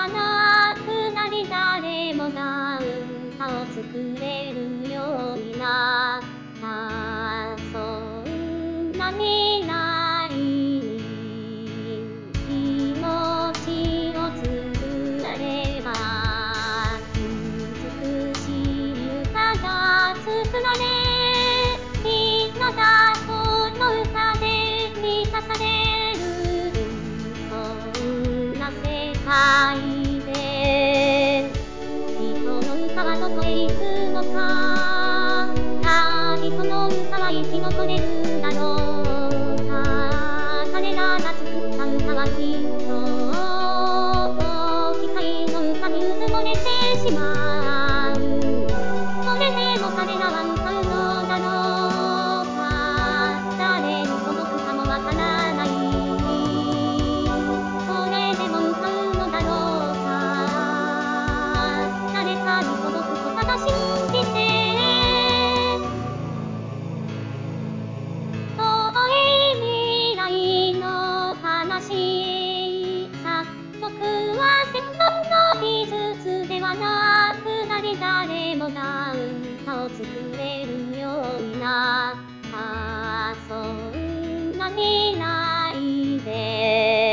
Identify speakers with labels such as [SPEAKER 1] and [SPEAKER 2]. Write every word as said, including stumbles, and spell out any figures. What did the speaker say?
[SPEAKER 1] はなくなり、誰もが歌を作れるようになった。そんな未来に気持ちをつなげば、美しい歌が作られ、みんながこの歌で満たされる、そんな世界で。人の歌はどこへ行くのか、ああ人の歌は生き残れるだろうか。彼らが作った歌はきっと機械の歌にうずもれてしまう。それでも彼らは歌うのだろうか。誰に届くかもわからない。それでも歌うのだろうか。誰かに届くとただ信じて。遠い未来の話、作曲は専門の美術ではなくなり、誰もが歌を作れるようになった。そんな未来で